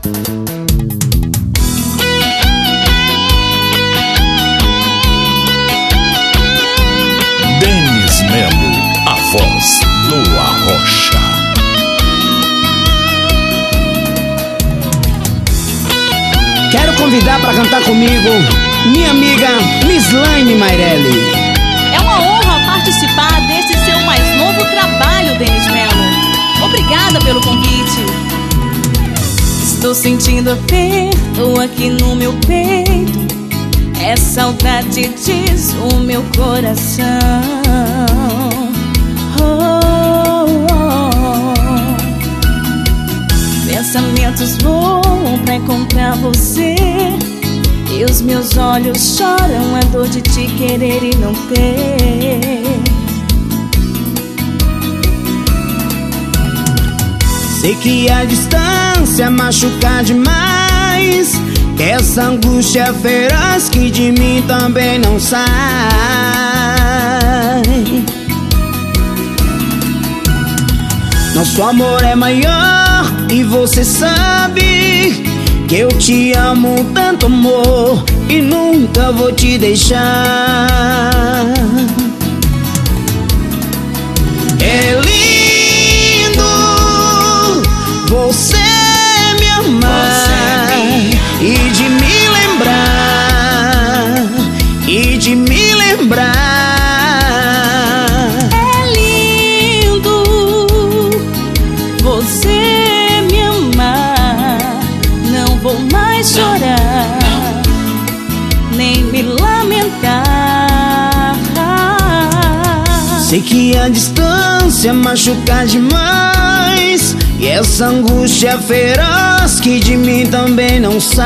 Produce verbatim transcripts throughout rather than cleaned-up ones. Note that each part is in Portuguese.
Denis Melo, a voz do Arrocha. Quero convidar para cantar comigo minha amiga Mislaine Mairelli. É uma honra participar desse seu mais novo trabalho, Denis Melo. Obrigada pelo convite. Estou sentindo aperto aqui no meu peito. É saudade, diz o meu coração. Oh, oh, oh. Pensamentos voam pra encontrar você, e os meus olhos choram a dor de te querer e não ter. Sei que a distância machuca demais, que essa angústia feroz que de mim também não sai. Nosso amor é maior e você sabe que eu te amo tanto, amor, e nunca vou te deixar. É lindo você me amar e de me lembrar, e de me lembrar. É lindo você me amar. Não vou mais chorar, nem me lamentar. Sei que a distância machuca demais, e essa angústia feroz que de mim também não sai.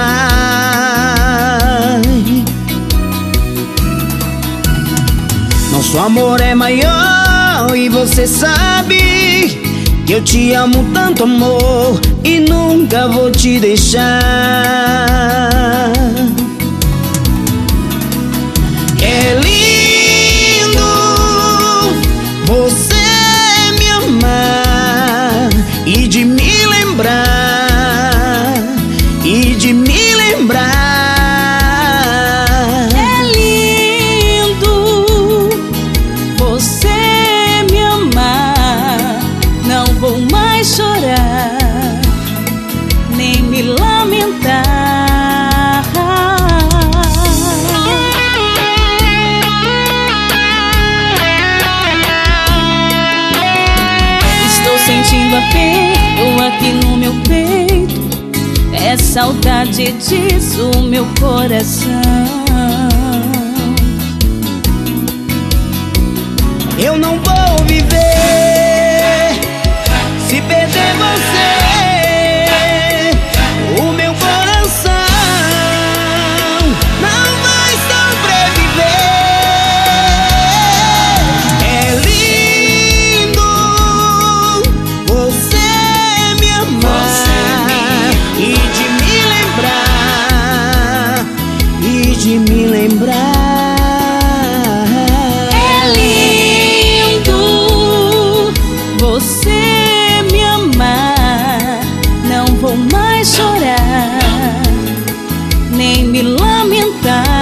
Nosso amor é maior e você sabe que eu te amo tanto, amor, e nunca vou te deixar. É lindo você me amar e de me lembrar, e de me lembrar. É lindo você me amar. Não vou mais chorar, nem me lamentar. Estou sentindo aperto aqui no meu peito. É saudade, diz o meu coração. Eu não vou viver se perder você. O meu coração não vai sobreviver. É lindo você me amar e de me lembrar, e de me lembrar. Você me amar. Não vou mais chorar, nem me lamentar.